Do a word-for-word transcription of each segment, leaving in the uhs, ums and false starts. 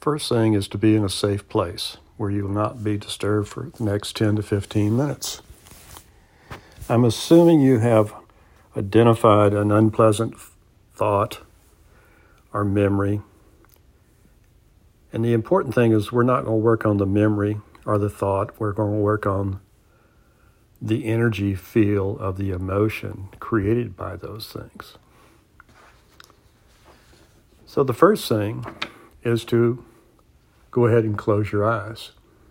first thing is to be in a safe place where you will not be disturbed for the next ten to fifteen minutes. I'm assuming you have identified an unpleasant thought or memory. And the important thing is we're not going to work on the memory or the thought. We're going to work on the energy feel of the emotion created by those things. So the first thing is to go ahead and close your eyes.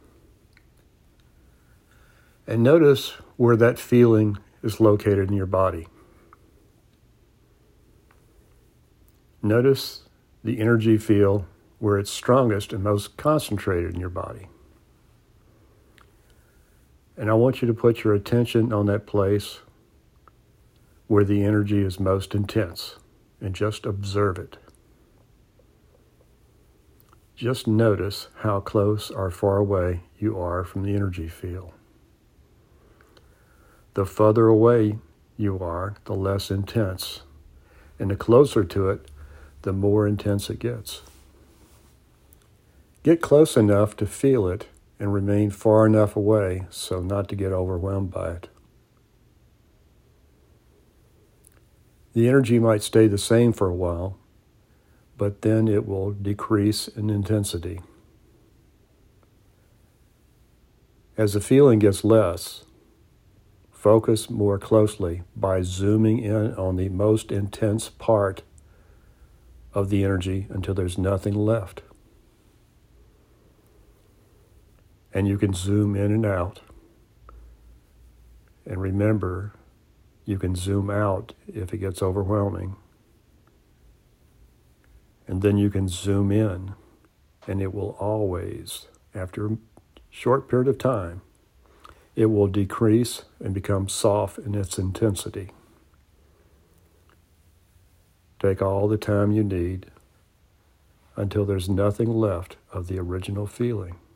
And notice where that feeling is located in your body. Notice the energy feel where it's strongest and most concentrated in your body. And I want you to put your attention on that place where the energy is most intense and just observe it. Just notice how close or far away you are from the energy field. The further away you are, the less intense. And the closer to it, the more intense it gets. Get close enough to feel it and remain far enough away so not to get overwhelmed by it. The energy might stay the same for a while, but then it will decrease in intensity. As the feeling gets less, focus more closely by zooming in on the most intense part of the energy until there's nothing left. And you can zoom in and out. And remember, you can zoom out if it gets overwhelming. And then you can zoom in, and it will always, after a short period of time, it will decrease and become soft in its intensity. Take all the time you need until there's nothing left of the original feeling.